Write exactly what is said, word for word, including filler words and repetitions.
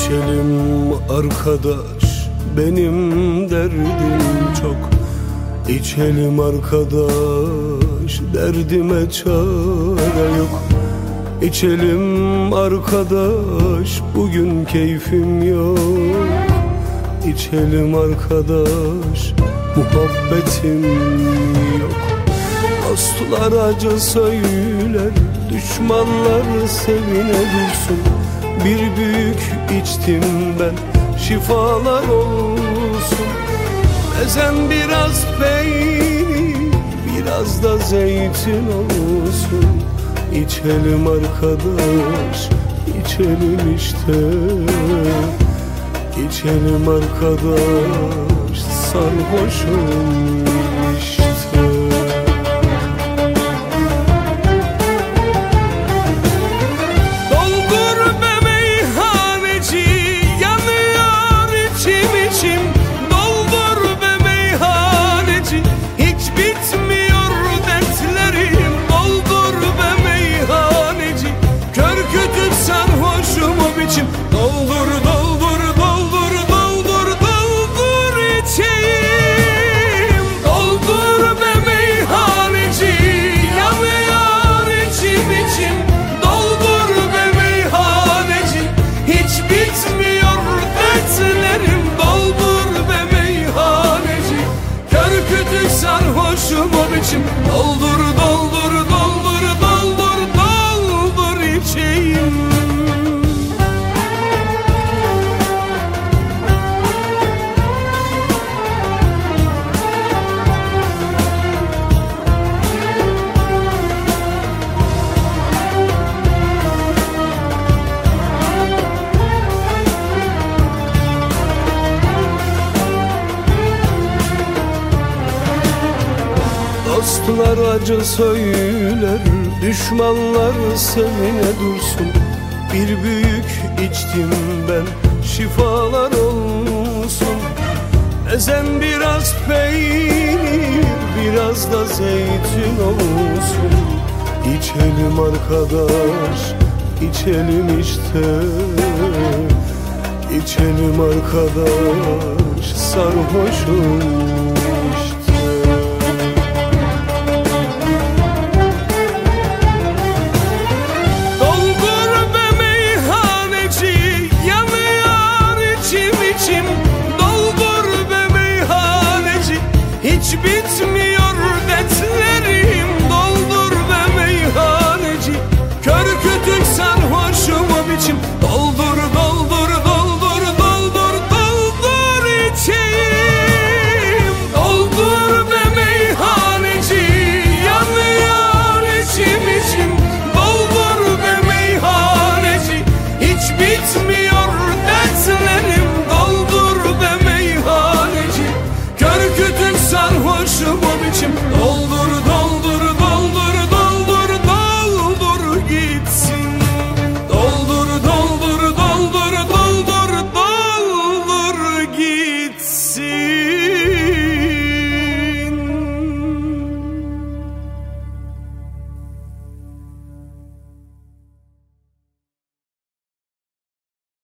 İçelim arkadaş, benim derdim çok. İçelim arkadaş, derdime çare yok. İçelim arkadaş, bugün keyfim yok. İçelim arkadaş, muhabbetim yok. Dostlar acı söyler, düşmanlar sevine dursun. Bir büyük içtim ben, şifalar olsun. Ezen biraz peynir, biraz da zeytin olsun. İçelim arkadaş, içelim işte. İçelim arkadaş, sarhoşum işte. Doldur, doldur, doldur, doldur, doldur içeyim. Doldur be meyhaneci, yanıyor içim içim. Doldur be meyhaneci, hiç bitmiyor dertlerim. Doldur be meyhaneci, kör kütük sarhoşum o biçim. Doldur, doldur, doldur, doldur, doldur içeyim. Dostlar acı söyler, düşmanlar sevine dursun. Bir büyük içtim ben, şifalar olsun. Ezen biraz peynir, biraz da zeytin olsun. İçelim arkadaş, içelim işte. İçelim arkadaş, sarhoşum